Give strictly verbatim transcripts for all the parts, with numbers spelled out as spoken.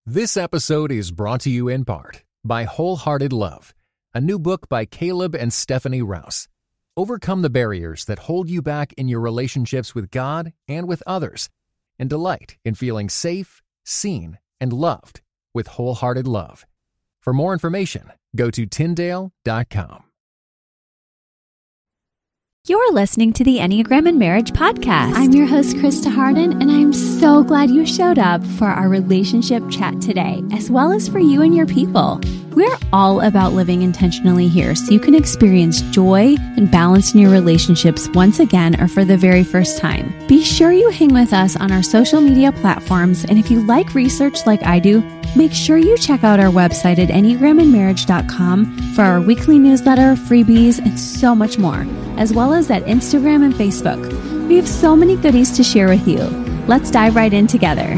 This episode is brought to you in part by Wholehearted Love, a new book by Caleb and Stephanie Rouse. Overcome the barriers that hold you back in your relationships with God and with others, and delight in feeling safe, seen, and loved with Wholehearted Love. For more information, go to Tyndale dot com. You're listening to the Enneagram and Marriage podcast. I'm your host, Krista Harden, and I'm so glad you showed up for our relationship chat today, as well as for you and your people. We're all about living intentionally here so you can experience joy and balance in your relationships once again or for the very first time. Be sure you hang with us on our social media platforms, and if you like research like I do, make sure you check out our website at enneagram and marriage dot com for our weekly newsletter, freebies, and so much more, as well as at Instagram and Facebook. We have so many goodies to share with you. Let's dive right in together.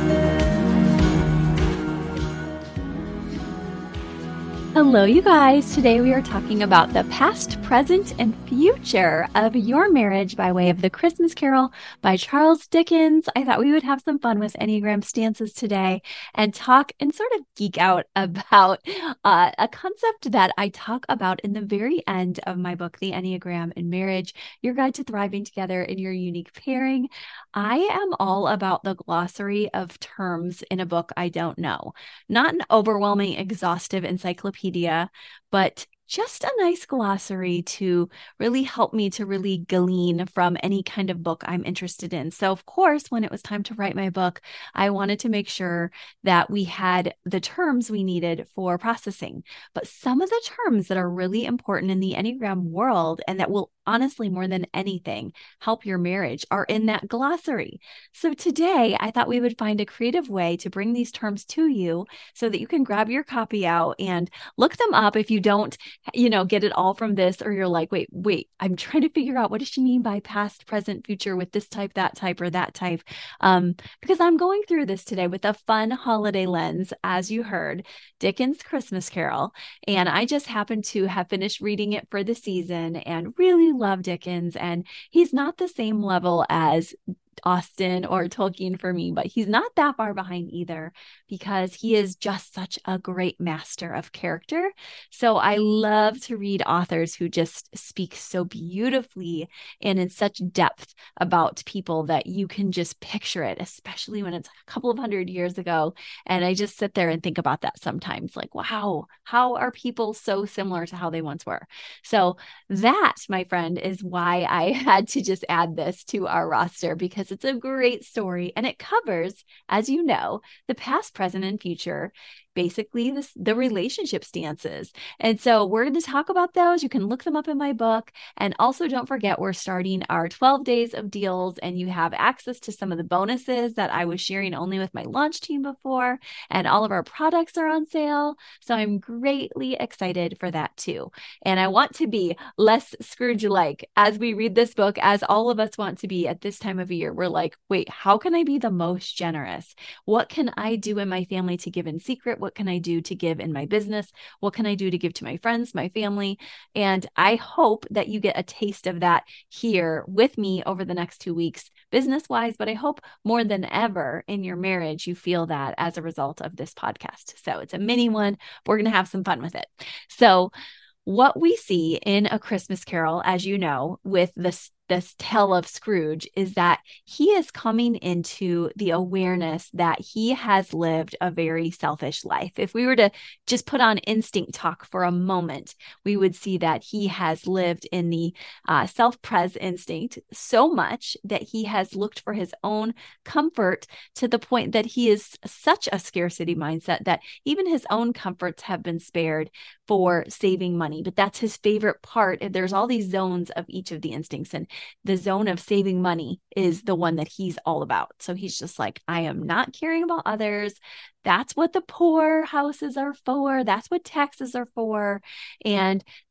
Hello, you guys. Today we are talking about the past, present, and future of your marriage by way of The Christmas Carol by Charles Dickens. I thought we would have some fun with Enneagram stances today and talk and sort of geek out about uh, a concept that I talk about in the very end of my book, The Enneagram and Marriage, Your Guide to Thriving Together in Your Unique Pairing. I am all about the glossary of terms in a book I don't know. Not an overwhelming, exhaustive encyclopedia, but just a nice glossary to really help me to really glean from any kind of book I'm interested in. So, of course, when it was time to write my book, I wanted to make sure that we had the terms we needed for processing. But some of the terms that are really important in the Enneagram world and that will honestly, more than anything, help your marriage are in that glossary. So today, I thought we would find a creative way to bring these terms to you so that you can grab your copy out and look them up if you don't, you know, get it all from this, or you're like, wait, wait, I'm trying to figure out what does she mean by past, present, future with this type, that type, or that type. Um, because I'm going through this today with a fun holiday lens, as you heard, Dickens' Christmas Carol. And I just happened to have finished reading it for the season and really love Dickens, and he's not the same level as Austen or Tolkien for me, but he's not that far behind either because he is just such a great master of character. So I love to read authors who just speak so beautifully and in such depth about people that you can just picture it, especially when it's a couple of hundred years ago. And I just sit there and think about that sometimes, like, wow, how are people so similar to how they once were? So that, my friend, is why I had to just add this to our roster, because it's a great story and it covers, as you know, the past, present, and future, basically this, the relationship stances. And so we're going to talk about those. You can look them up in my book. And also don't forget, we're starting our twelve days of deals, and you have access to some of the bonuses that I was sharing only with my launch team before. And all of our products are on sale. So I'm greatly excited for that too. And I want to be less Scrooge-like as we read this book, as all of us want to be at this time of year. We're like, wait, how can I be the most generous? What can I do in my family to give in secret? What can I do to give in my business? What can I do to give to my friends, my family? And I hope that you get a taste of that here with me over the next two weeks, business-wise, but I hope more than ever in your marriage, you feel that as a result of this podcast. So it's a mini one. But we're going to have some fun with it. So what we see in A Christmas Carol, as you know, with this this tale of Scrooge, is that he is coming into the awareness that he has lived a very selfish life. If we were to just put on instinct talk for a moment, we would see that he has lived in the uh, self-pres instinct so much that he has looked for his own comfort to the point that he is such a scarcity mindset that even his own comforts have been spared for saving money. But that's his favorite part. There's all these zones of each of the instincts, and the zone of saving money is the one that he's all about. So he's just like, I am not caring about others. That's what the poor houses are for. That's what taxes are for. And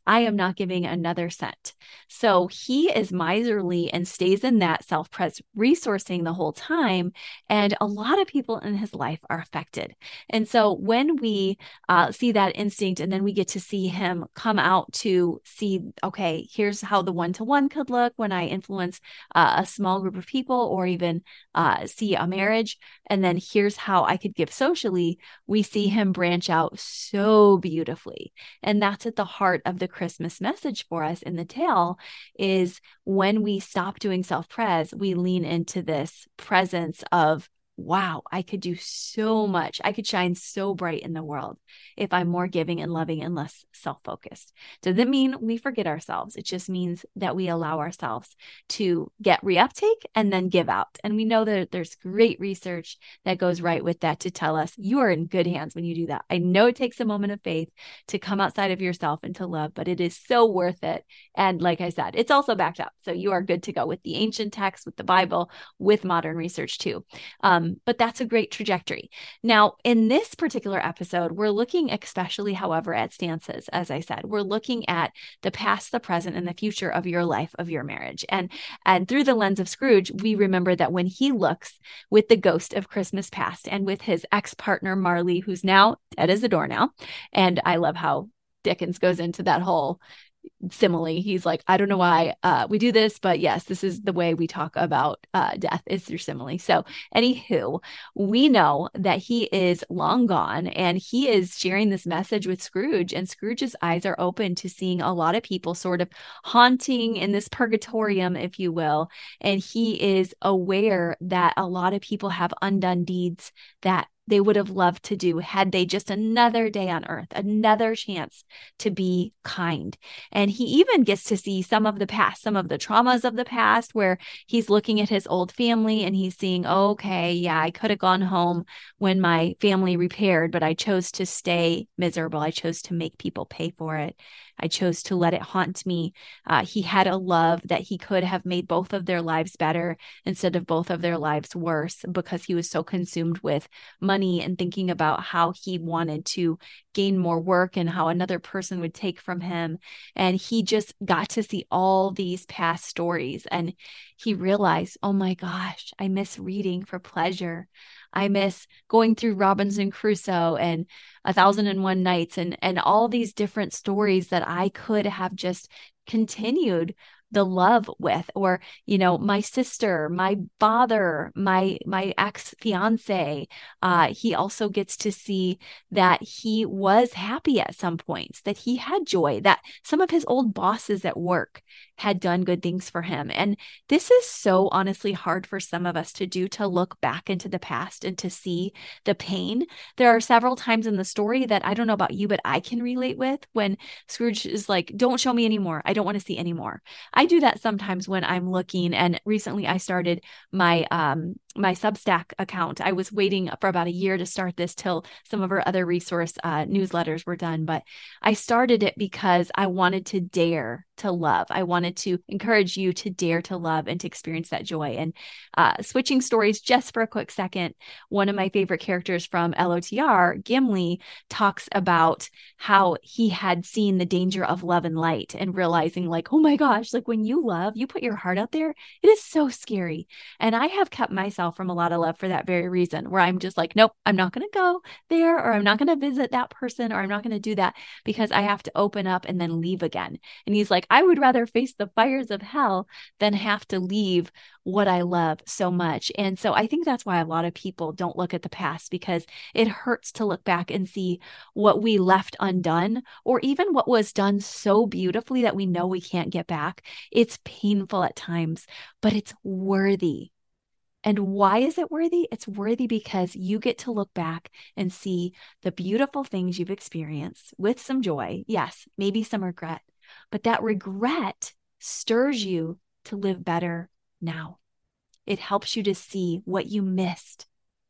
I am not giving another cent. So he is miserly and stays in that self-pres resourcing the whole time. And a lot of people in his life are affected. And so when we uh, see that instinct, and then we get to see him come out to see, okay, here's how the one-to-one could look when I influence uh, a small group of people, or even uh, see a marriage. And then here's how I could give socially. We see him branch out so beautifully. And that's at the heart of the Christmas message for us in the tale, is when we stop doing self-pres, we lean into this presence of, wow, I could do so much. I could shine so bright in the world if I'm more giving and loving and less self-focused. Doesn't mean we forget ourselves. It just means that we allow ourselves to get reuptake and then give out. And we know that there's great research that goes right with that to tell us you are in good hands when you do that. I know it takes a moment of faith to come outside of yourself and to love, but it is so worth it. And like I said, it's also backed up. So you are good to go with the ancient text, with the Bible, with modern research too. Um, But that's a great trajectory. Now, in this particular episode, we're looking especially, however, at stances. As I said, we're looking at the past, the present, and the future of your life, of your marriage. And, and through the lens of Scrooge, we remember that when he looks with the ghost of Christmas past and with his ex-partner, Marley, who's now dead as a doornail. And I love how Dickens goes into that whole simile. He's like, I don't know why uh, we do this, but yes, this is the way we talk about uh, death, is through simile. So anywho, we know that he is long gone, and he is sharing this message with Scrooge, and Scrooge's eyes are open to seeing a lot of people sort of haunting in this purgatorium, if you will. And he is aware that a lot of people have undone deeds that they would have loved to do had they just another day on earth, another chance to be kind. And he even gets to see some of the past, some of the traumas of the past, where he's looking at his old family and he's seeing, oh, okay, yeah, I could have gone home when my family repaired, but I chose to stay miserable. I chose to make people pay for it. I chose to let it haunt me. Uh, he had a love that he could have made both of their lives better instead of both of their lives worse, because he was so consumed with money and thinking about how he wanted to gain more work and how another person would take from him. And he just got to see all these past stories, and he realized, oh my gosh, I miss reading for pleasure. I miss going through Robinson Crusoe and A Thousand and One Nights and, and all these different stories that I could have just continued the love with. Or, you know, my sister, my father, my my ex-fiance. Uh, he also gets to see that he was happy at some points, that he had joy, that some of his old bosses at work had done good things for him. And this is so honestly hard for some of us to do, to look back into the past and to see the pain. There are several times in the story that I don't know about you, but I can relate with, when Scrooge is like, don't show me anymore. I don't want to see anymore. I do that sometimes when I'm looking. And recently I started my um my Substack account. I was waiting for about a year to start this till some of our other resource uh, newsletters were done. But I started it because I wanted to dare to love. I wanted to encourage you to dare to love and to experience that joy. And uh, switching stories just for a quick second, one of my favorite characters from L O T R, Gimli, talks about how he had seen the danger of love and light and realizing like, oh my gosh, like when you love, you put your heart out there, it is so scary. And I have kept myself from a lot of love for that very reason, where I'm just like, nope, I'm not going to go there, or I'm not going to visit that person, or I'm not going to do that, because I have to open up and then leave again. And he's like, I would rather face the fires of hell than have to leave what I love so much. And so I think that's why a lot of people don't look at the past, because it hurts to look back and see what we left undone, or even what was done so beautifully that we know we can't get back. It's painful at times, but it's worthy. And why is it worthy? It's worthy because you get to look back and see the beautiful things you've experienced with some joy. Yes, maybe some regret, but that regret stirs you to live better now. It helps you to see what you missed.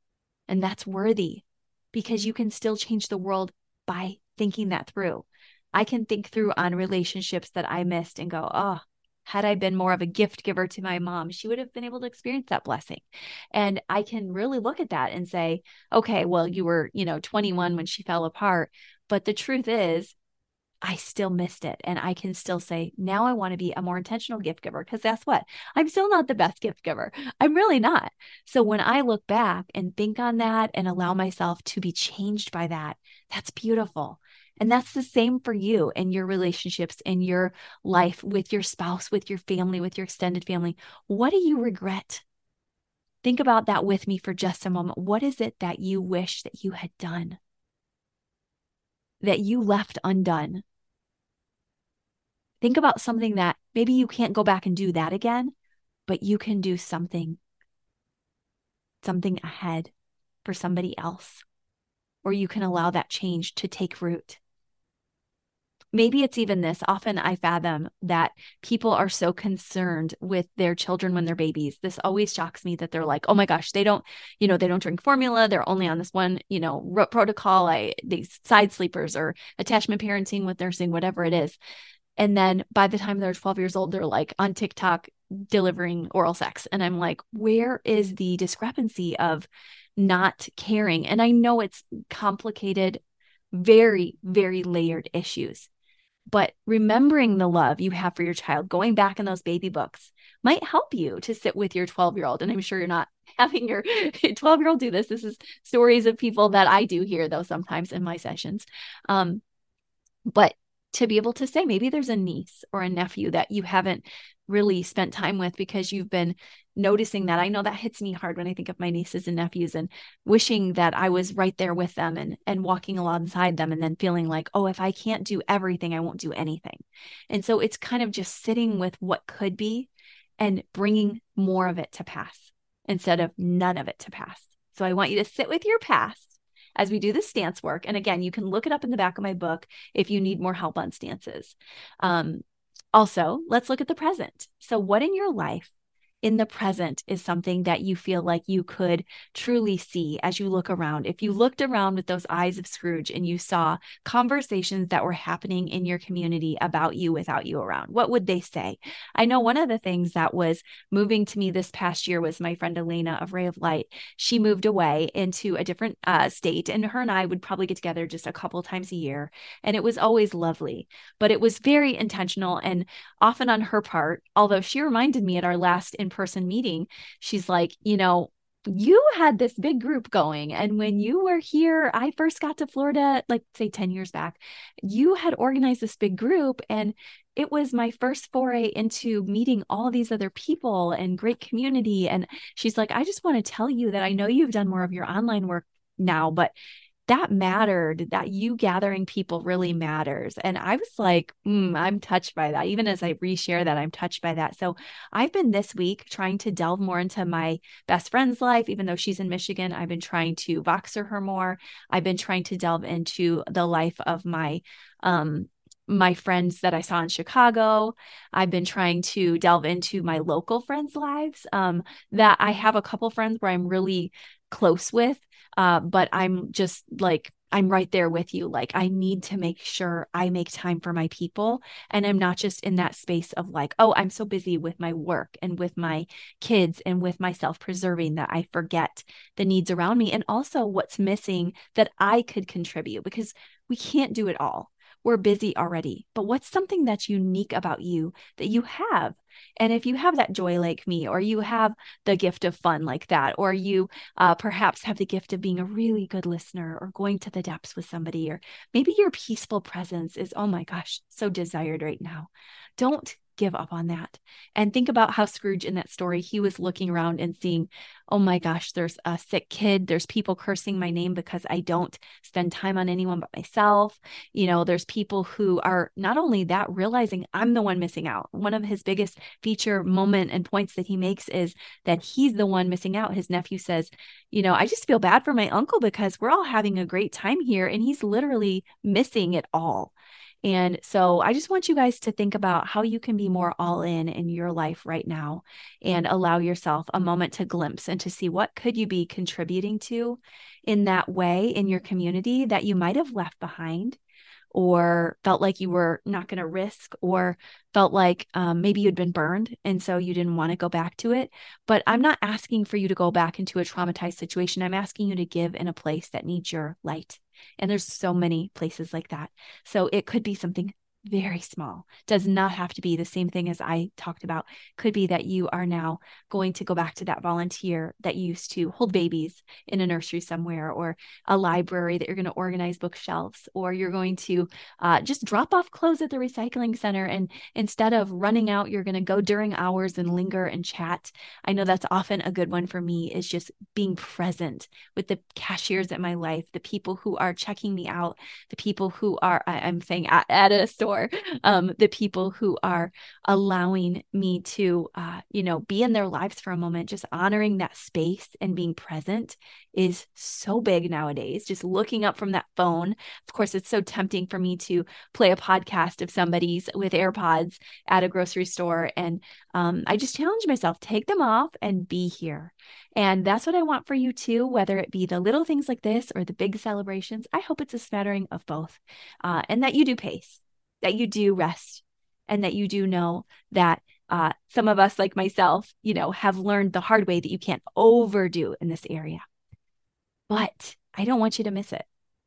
And that's worthy, because you can still change the world by thinking that through. I can think through on relationships that I missed and go, oh, had I been more of a gift giver to my mom, she would have been able to experience that blessing. And I can really look at that and say, okay, well, you were, you know, twenty-one when she fell apart. But the truth is, I still missed it. And I can still say, now I want to be a more intentional gift giver. Because guess what? I'm still not the best gift giver. I'm really not. So when I look back and think on that and allow myself to be changed by that, that's beautiful. And that's the same for you and your relationships in your life with your spouse, with your family, with your extended family. What do you regret? Think about that with me for just a moment. What is it that you wish that you had done, that you left undone? Think about something that maybe you can't go back and do that again, but you can do something, something ahead for somebody else, or you can allow that change to take root. Maybe it's even this. Often I fathom that people are so concerned with their children when they're babies. This always shocks me that they're like, oh my gosh, they don't, you know, they don't drink formula. They're only on this one, you know, rote protocol. I, these side sleepers or attachment parenting with nursing, whatever it is. And then by the time they're twelve years old, they're like on TikTok delivering oral sex. And I'm like, where is the discrepancy of not caring? And I know it's complicated, very, very layered issues. But remembering the love you have for your child, going back in those baby books might help you to sit with your twelve-year-old. And I'm sure you're not having your twelve-year-old do this. This is stories of people that I do hear, though, sometimes in my sessions. Um, but to be able to say, maybe there's a niece or a nephew that you haven't really spent time with because you've been noticing that. I know that hits me hard when I think of my nieces and nephews and wishing that I was right there with them and, and walking alongside them and then feeling like, oh, if I can't do everything, I won't do anything. And so it's kind of just sitting with what could be and bringing more of it to pass instead of none of it to pass. So I want you to sit with your past as we do the stance work. And again, you can look it up in the back of my book if you need more help on stances. Um, also, let's look at the present. So what in your life in the present is something that you feel like you could truly see as you look around? If you looked around with those eyes of Scrooge and you saw conversations that were happening in your community about you without you around, what would they say? I know one of the things that was moving to me this past year was my friend Elena of Ray of Light. She moved away into a different uh, state, and her and I would probably get together just a couple times a year. And it was always lovely, but it was very intentional and often on her part, although she reminded me at our last in in-person meeting, she's like, you know, you had this big group going. And when you were here, I first got to Florida, like say ten years back, you had organized this big group. And it was my first foray into meeting all these other people and great community. And she's like, I just want to tell you that I know you've done more of your online work now, but that mattered, that you gathering people really matters. And I was like, mm, I'm touched by that. Even as I reshare that, I'm touched by that. So I've been this week trying to delve more into my best friend's life. Even though she's in Michigan, I've been trying to Voxer her more. I've been trying to delve into the life of my, um, my friends that I saw in Chicago. I've been trying to delve into my local friends' lives. Um, that I have a couple friends where I'm really close with, uh, but I'm just like, I'm right there with you. Like, I need to make sure I make time for my people. And I'm not just in that space of like, oh, I'm so busy with my work and with my kids and with my self-preserving that I forget the needs around me. And also what's missing that I could contribute, because we can't do it all. We're busy already, but what's something that's unique about you that you have? And if you have that joy like me, or you have the gift of fun like that, or you uh, perhaps have the gift of being a really good listener or going to the depths with somebody, or maybe your peaceful presence is, oh my gosh, so desired right now. Don't give up on that. And think about how Scrooge in that story, he was looking around and seeing, oh my gosh, there's a sick kid. There's people cursing my name because I don't spend time on anyone but myself. You know, there's people who are not only that, realizing I'm the one missing out. One of his biggest feature moment and points that he makes is that he's the one missing out. His nephew says, you know, I just feel bad for my uncle because we're all having a great time here and he's literally missing it all. And so I just want you guys to think about how you can be more all in in your life right now and allow yourself a moment to glimpse and to see what could you be contributing to in that way in your community that you might have left behind, or felt like you were not going to risk, or felt like um, maybe you'd been burned and so you didn't want to go back to it. But I'm not asking for you to go back into a traumatized situation. I'm asking you to give in a place that needs your light And there's so many places like that. So it could be something very small. Does not have to be the same thing as I talked about. Could be that you are now going to go back to that volunteer that used to hold babies in a nursery somewhere, or a library that you're going to organize bookshelves, or you're going to uh, just drop off clothes at the recycling center. And instead of running out, you're going to go during hours and linger and chat. I know that's often a good one for me, is just being present with the cashiers at my life, the people who are checking me out, the people who are, I, I'm saying at, at a store, Um, the people who are allowing me to, uh, you know, be in their lives for a moment. Just honoring that space and being present is so big nowadays. Just looking up from that phone. Of course, it's so tempting for me to play a podcast of somebody's with AirPods at a grocery store. And um, I just challenge myself, take them off and be here. And that's what I want for you too, whether it be the little things like this or the big celebrations. I hope it's a smattering of both, uh, and that you do pace, that you do rest, and that you do know that uh, some of us, like myself, you know, have learned the hard way that you can't overdo in this area. But I don't want you to miss it.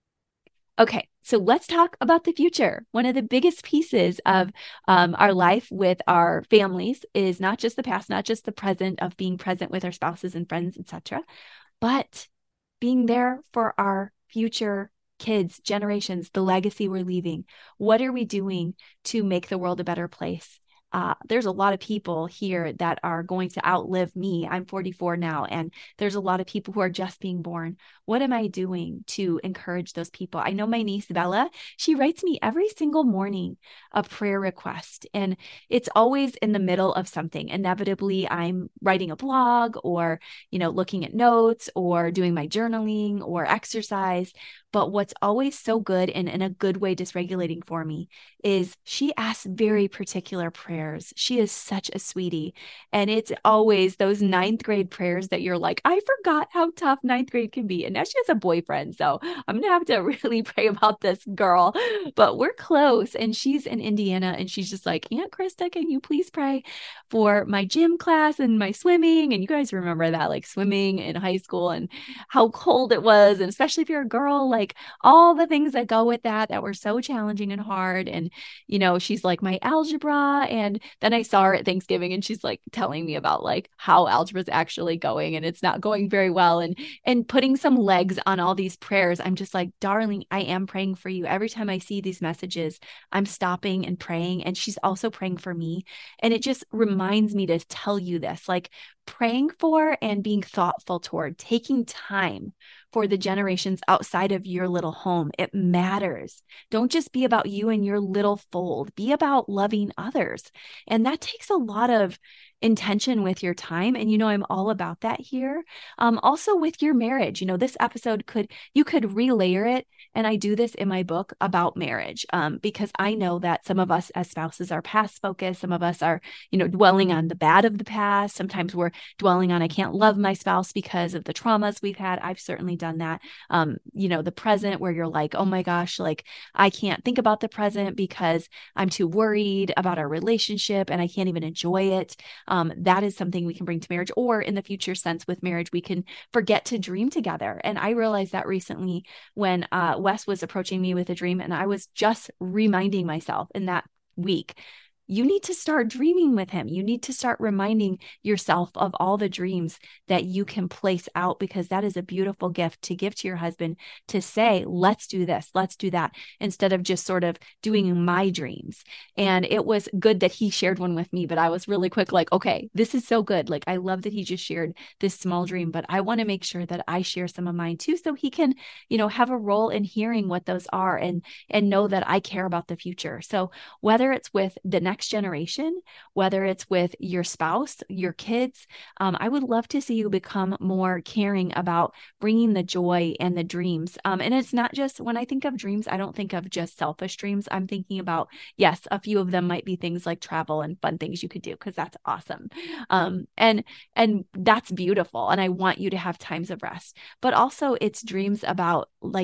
Okay, so let's talk about the future. One of the biggest pieces of um, our life with our families is not just the past, not just the present of being present with our spouses and friends, et cetera, but being there for our future kids, generations, the legacy we're leaving. What are we doing to make the world a better place? Uh, there's a lot of people here that are going to outlive me. I'm forty-four now, and there's a lot of people who are just being born. What am I doing to encourage those people? I know my niece Bella, she writes me every single morning a prayer request, and it's always in the middle of something. Inevitably, I'm writing a blog, or, you know, looking at notes, or doing my journaling or exercise. But what's always so good and in a good way dysregulating for me is she asks very particular prayers. She is such a sweetie. And it's always those ninth grade prayers that you're like, I forgot how tough ninth grade can be. And now she has a boyfriend. So I'm going to have to really pray about this girl. But we're close. And she's in Indiana. And she's just like, Aunt Krista, can you please pray for my gym class and my swimming? And you guys remember that, like swimming in high school and how cold it was. And especially if you're a girl, like, like all the things that go with that, that were so challenging and hard. And, you know, she's like my algebra. And then I saw her at Thanksgiving and she's like telling me about like how algebra is actually going, and it's not going very well. And, and putting some legs on all these prayers. I'm just like, darling, I am praying for you. Every time I see these messages, I'm stopping and praying. And she's also praying for me. And it just reminds me to tell you this, like praying for and being thoughtful toward, taking time for the generations outside of your little home. It matters. Don't just be about you and your little fold. Be about loving others. And that takes a lot of intention with your time. And, you know, I'm all about that here. Um, also with your marriage, you know, this episode could, you could relayer it. And I do this in my book about marriage, um, because I know that some of us as spouses are past focused. Some of us are, you know, dwelling on the bad of the past. Sometimes we're dwelling on, I can't love my spouse because of the traumas we've had. I've certainly done that. Um, you know, the present where you're like, oh my gosh, like I can't think about the present because I'm too worried about our relationship and I can't even enjoy it. Um, that is something we can bring to marriage, or in the future sense with marriage, we can forget to dream together. And I realized that recently when uh, Wes was approaching me with a dream, and I was just reminding myself in that week, you need to start dreaming with him. You need to start reminding yourself of all the dreams that you can place out, because that is a beautiful gift to give to your husband, to say, let's do this, let's do that, instead of just sort of doing my dreams. And it was good that he shared one with me, but I was really quick, like, okay, this is so good. Like, I love that he just shared this small dream, but I want to make sure that I share some of mine too, so he can, you know, have a role in hearing what those are, and, and know that I care about the future. So whether it's with the next generation, whether it's with your spouse, your kids, um, I would love to see you become more caring about bringing the joy and the dreams. Um, and it's not just, when I think of dreams, I don't think of just selfish dreams. I'm thinking about, yes, a few of them might be things like travel and fun things you could do, because that's awesome. Um, and, and that's beautiful. And I want you to have times of rest, but also it's dreams about like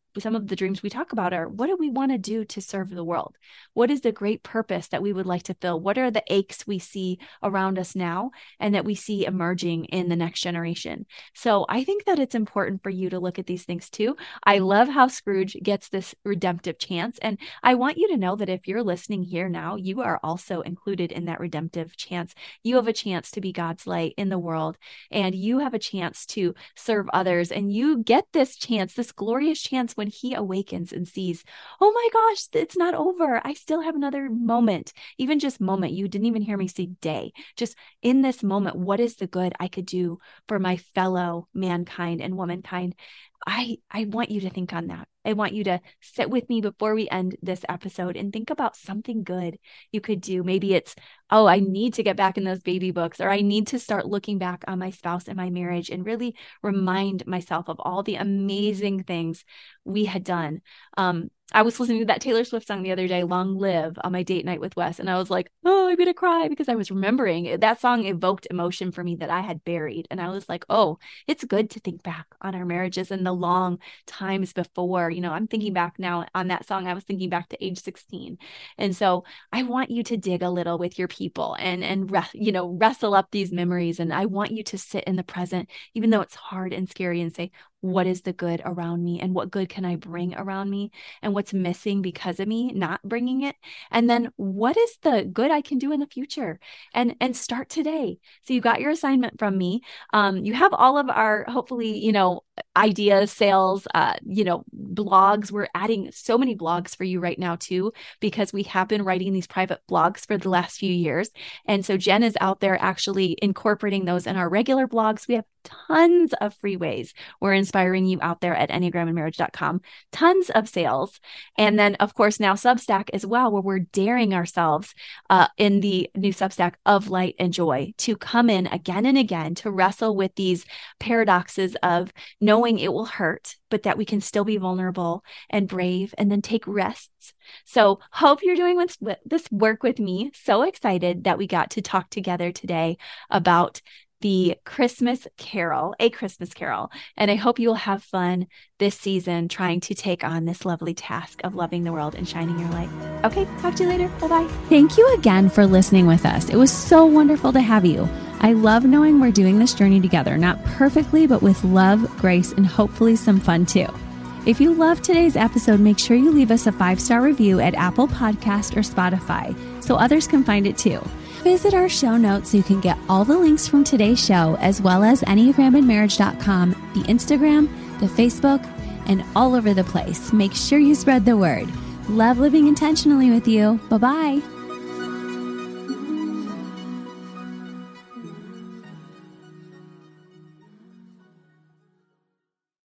some of the dreams we talk about are, what do we want to do to serve the world? What is the great purpose that we would like to fill? What are the aches we see around us now and that we see emerging in the next generation? So I think that it's important for you to look at these things too. I love how Scrooge gets this redemptive chance. And I want you to know that if you're listening here now, you are also included in that redemptive chance. You have a chance to be God's light in the world, and you have a chance to serve others. And you get this chance, this glorious chance, when he awakens and sees, oh my gosh, it's not over. I still have another moment, even just moment. You didn't even hear me say day. Just in this moment, what is the good I could do for my fellow mankind and womankind? I, I want you to think on that. I want you to sit with me before we end this episode and think about something good you could do. Maybe it's, oh, I need to get back in those baby books, or I need to start looking back on my spouse and my marriage and really remind myself of all the amazing things we had done. Um, I was listening to that Taylor Swift song the other day, Long Live, on my date night with Wes. And I was like, oh, I'm going to cry, because I was remembering that song evoked emotion for me that I had buried. And I was like, oh, it's good to think back on our marriages and the long times before. You know, I'm thinking back now on that song. I was thinking back to age sixteen. And so I want you to dig a little with your people and, and re- you know, wrestle up these memories. And I want you to sit in the present, even though it's hard and scary, and say, what is the good around me, and what good can I bring around me, and what's missing because of me not bringing it? And then what is the good I can do in the future, and, and start today. So you got your assignment from me. Um, you have all of our, hopefully, you know, ideas, sales, uh, you know, blogs. We're adding so many blogs for you right now too, because we have been writing these private blogs for the last few years. And so Jen is out there actually incorporating those in our regular blogs. We have tons of free ways we're inspiring you out there at enneagram and marriage dot com, tons of sales. And then, of course, now Substack as well, where we're daring ourselves uh, in the new Substack of Light and Joy to come in again and again to wrestle with these paradoxes of knowing it will hurt, but that we can still be vulnerable and brave and then take rests. So hope you're doing this work with me. So excited that we got to talk together today about the Christmas Carol, A Christmas Carol. And I hope you will have fun this season trying to take on this lovely task of loving the world and shining your light. Okay, talk to you later. Bye-bye. Thank you again for listening with us. It was so wonderful to have you. I love knowing we're doing this journey together, not perfectly, but with love, grace, and hopefully some fun too. If you loved today's episode, make sure you leave us a five-star review at Apple Podcast or Spotify so others can find it too. Visit our show notes so you can get all the links from today's show, as well as enneagram and marriage dot com, the Instagram, the Facebook, and all over the place. Make sure you spread the word. Love living intentionally with you. Bye-bye.